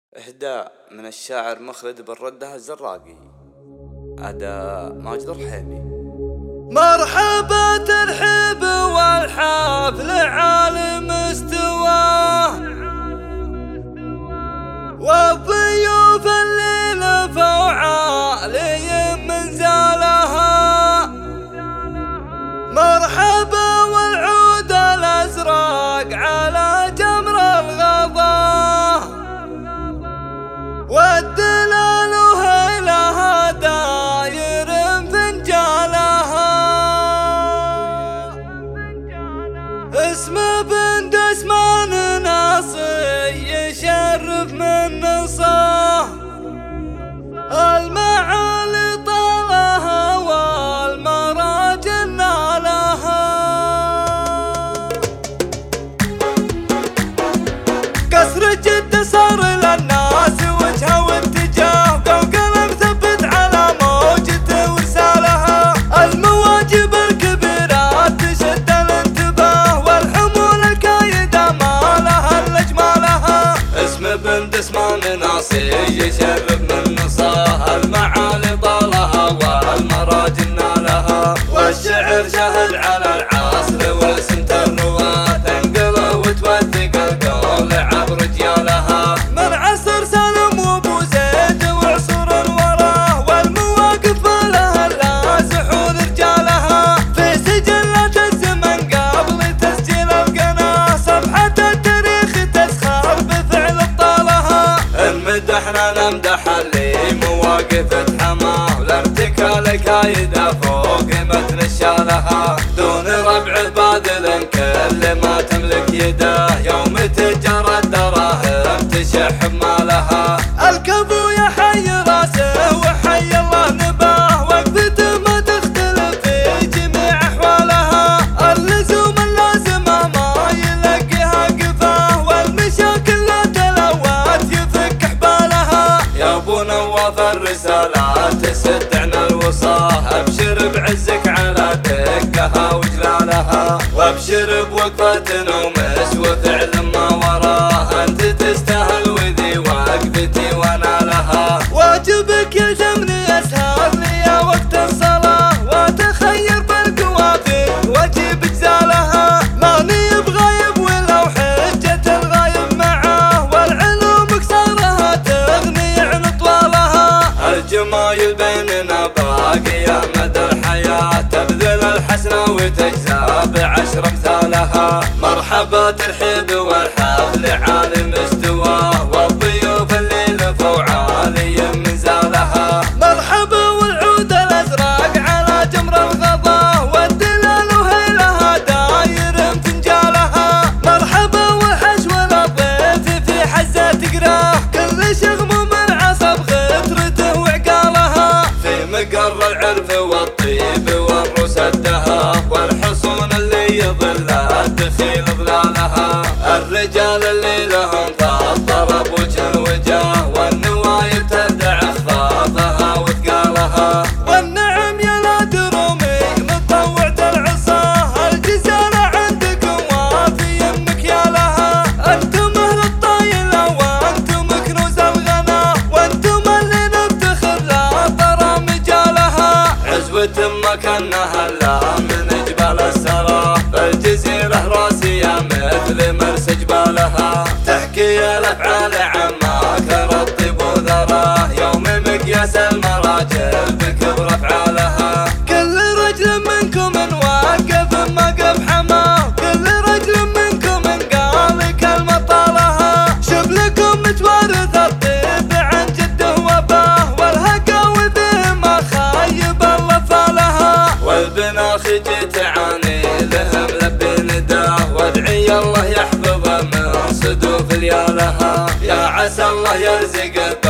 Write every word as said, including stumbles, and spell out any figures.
إهداء من الشاعر مخلد بن ردة الزراقي. أداء ماجد الرحيمي. مرحبا ترحيب والحفل عالي مستواه، والضيوف اللي لفوا عالي منزلها. مرحبا والعود الأزرق على جمر الغضاه، والدلال وهيلها داير فنجالها. اسم بن دسمان ناصي يشرف من نصاه، المعالي طالها والمراجل نالها. قصر جدة صار للناس وجهه واتجاه، وقلم ثبت على موجته ورسالها. المواجب الكبيرات تشد الانتباه، والحمول الكايدة ما لها الا اجمالها. اسم بن دسمان ناصي يشرف من نصاه، المعالي طالها والمراجل نالها. والشعر شهد على العصر وسمت الرواة، تنقله وتوثق القول عبر رجالها. من عصر سالم وابو زيد وعصور وراه، والمواقف لها اللازحون رجالها. في سجلات الزمن قبل تسجيل القناة، صفحة التاريخ تسخر بفعل ابطالها. المدحنا نمدح اللي مواقف حماه، والارتكال كايدة فوق متن الشالها. دون ربع باذل كل ما تملك يده، يوم تجرى الدراهم تشح بمالها. الكفو يا حي راسه وحي الله نباه، وقفته ما تختلف في جميع احوالها. اللزوم اللازمه ما يلقيها قفاه، والمشاكل لا تلوات يفك حبالها. يا ابو نواف الرسالات تسد عنا الوصاه، ابشر بعزك على دقها وجلالها. وابشر بوقفة نومس وفعل ما وراه، انت تستاهل وذي وقفتي وانا لها. واجبك يلزمني اسهر لي وقت الصلاه، واتخير بالقوافي واجيب اجزالها. ماني بغايب ولو حجة الغايب معاه، والعلوم قصارها تغني عن طوالها. الجمايل بيننا باقية مدى الحياة، تبذل الحسنة وتجزى بعشر امثالها. مرحبا ترحيب والحفل عالي مستواه، والضيوف اللي لفوا عالي منزالها. مرحبا والعود الازرق على جمر الغضاه، والدلال وهيلها داير فنجالها. مرحبا والحشو الضيف في حزة تقراه، كل شغم من عصب غترته وعقالها. في مقر العرف والطيب والروس الدهى، والحصون اللي يظل الدخيل ظلالها. الرجال اللي لهم فالطرب وجه وجاه، والنوايب تردع اخفاضها وثقالها. والنعم يا لا درومي مطوعة العصاه، الجزالة عندكم وافي مكيالها. انتم اهل الطايلة وانتم كنوز الغنا، وانتم اللي نفتخر لا ترى مجالها. عزوة مكانها لا من جبال السرى، فالجزيرة راسية مثل مرس جبالها. تحكي الافعال عما كرى الطيب وذراه، يوم مقياس المراجل بكبر افعالها. كل رجل منكم واقف موقف حماه، كل رجل منكم قال كلمة طالها. شبلكم متوارث الطيب عن جده واباه، والهقاوي به ما خايب الله فالها. والبناخ جيت تعاني لهم لبي نداه، وادعي الله يحفظه من صدوف ليالها. يا عسى الله يرزق